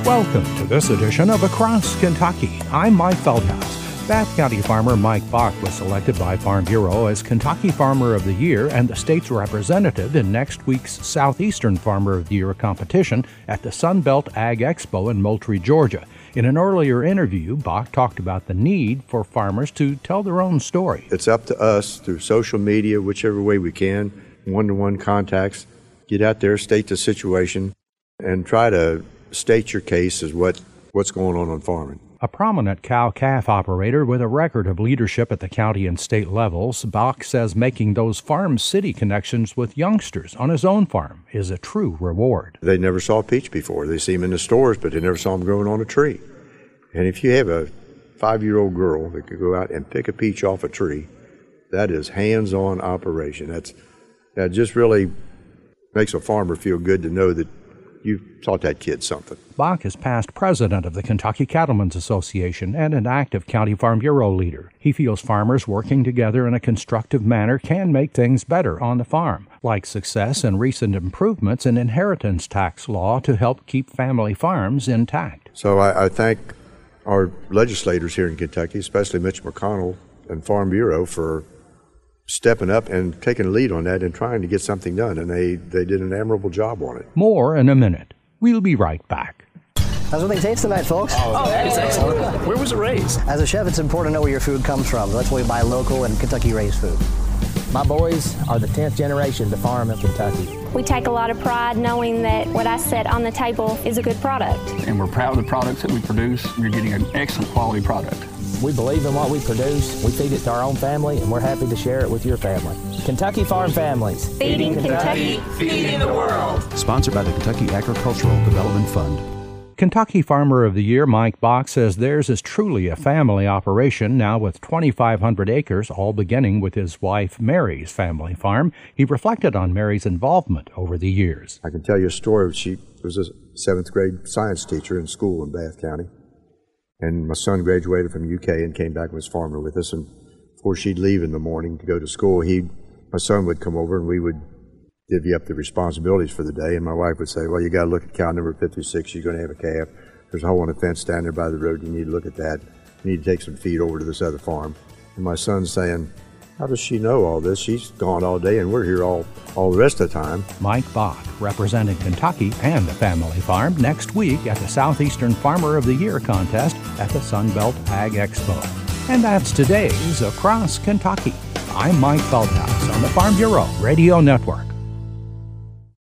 Welcome to this edition of Across Kentucky. I'm Mike Feldhaus. Bath County farmer Mike Bach was selected by Farm Bureau as Kentucky Farmer of the Year and the state's representative in next week's Southeastern Farmer of the Year competition at the Sunbelt Ag Expo in Moultrie, Georgia. In an earlier interview, Bach talked about the need for farmers to tell their own story. It's up to us through social media, whichever way we can, one-to-one contacts, get out there, state the situation, and try to state your case as what's going on farming. A prominent cow-calf operator with a record of leadership at the county and state levels, Bach says making those farm-city connections with youngsters on his own farm is a true reward. They never saw peach before. They see them in the stores, but they never saw them growing on a tree. And if you have a 5-year-old girl that could go out and pick a peach off a tree, that is hands-on operation. That just really makes a farmer feel good to know that you taught that kid something. Bach is past president of the Kentucky Cattlemen's Association and an active County Farm Bureau leader. He feels farmers working together in a constructive manner can make things better on the farm, like success and recent improvements in inheritance tax law to help keep family farms intact. So I thank our legislators here in Kentucky, especially Mitch McConnell and Farm Bureau, for stepping up and taking a lead on that and trying to get something done, and they did an admirable job on it. More in a minute. We'll be right back. How's everything taste tonight, folks? Oh, that's excellent. Where was it raised? As a chef, it's important to know where your food comes from. That's why we buy local and Kentucky-raised food. My boys are the 10th generation to farm in Kentucky. We take a lot of pride knowing that what I set on the table is a good product. And we're proud of the products that we produce. You're getting an excellent quality product. We believe in what we produce, we feed it to our own family, and we're happy to share it with your family. Kentucky Farm Families. Feeding Kentucky, feeding the world. Sponsored by the Kentucky Agricultural Development Fund. Kentucky Farmer of the Year Mike Bach says theirs is truly a family operation, now with 2,500 acres, all beginning with his wife Mary's family farm. He reflected on Mary's involvement over the years. I can tell you a story. She was a 7th grade science teacher in school in Bath County. And my son graduated from UK and came back and was farmer with us. And before she'd leave in the morning to go to school, my son would come over and we would divvy up the responsibilities for the day. And my wife would say, well, you got to look at cow number 56. You're going to have a calf. There's a hole in the fence down there by the road. You need to look at that. You need to take some feed over to this other farm. And my son's saying, how does she know all this? She's gone all day and we're here all the rest of the time. Mike Bach, representing Kentucky and the family farm, next week at the Southeastern Farmer of the Year contest at the Sunbelt Ag Expo. And that's today's Across Kentucky. I'm Mike Feldhaus on the Farm Bureau Radio Network.